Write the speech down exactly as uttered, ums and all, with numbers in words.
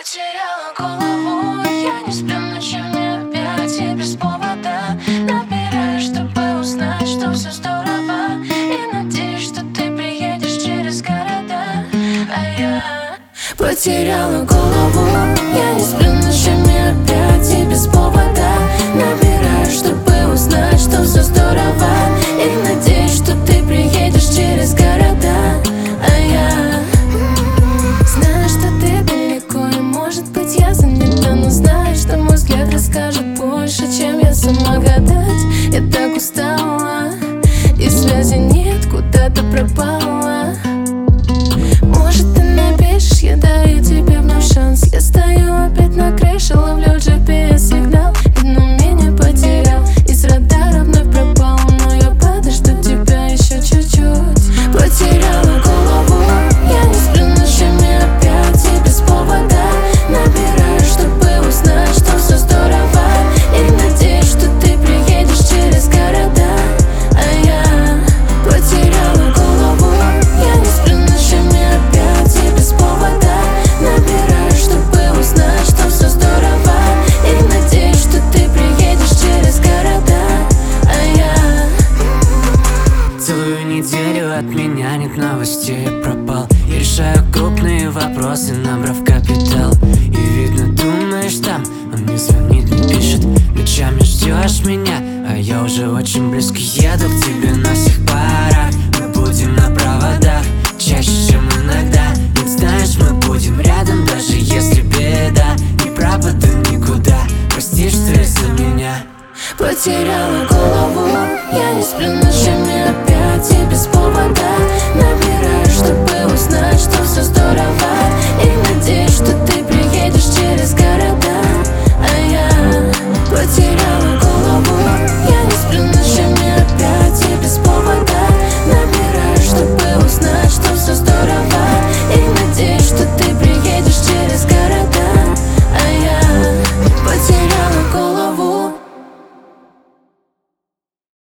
Потеряла голову, я не сплю ночами опять и без повода набираю, чтобы узнать, что все здорово, и надеюсь, что ты приедешь через города. А я потеряла голову, я не сплю ночами опять и без повода набираю, чтобы узнать, что все здорово, и надеюсь, что ты приедешь через города. А я знаю, что ты далеко, и может быть я занята, но знаю, что мой взгляд расскажет больше, чем я сама гадать. Я так устала, и связи нет, куда ты пропала. Может, ты напишешь, я даю тебе вновь шанс. Я стою опять на крыше, ловлю джи пи эс-сигнал, но меня потерял, и с радара вновь пропал. Но я подожду тебя еще чуть-чуть. Потеряла голову, я не сплю ночами опять и без повода набираю, чтобы узнать, что все здорово, и надеюсь, что ты приедешь через города. А я потеряла голову, я не сплю ночами опять и без повода набираю, чтобы узнать, что все здорово, и надеюсь, что ты приедешь через города. А я целую неделю от меня нет новостей, я пропал. Я решаю крупные вопросы, набрав капитал. И видно, думаешь, там он не звонит, не пишет. Ночами ждешь меня, а я уже очень близко еду к тебе на всех парах. Мы будем на проводах чаще, чем иногда. Ведь знаешь, мы будем рядом, даже если беда. Не пропаду никуда, простишь ты за меня. потеряла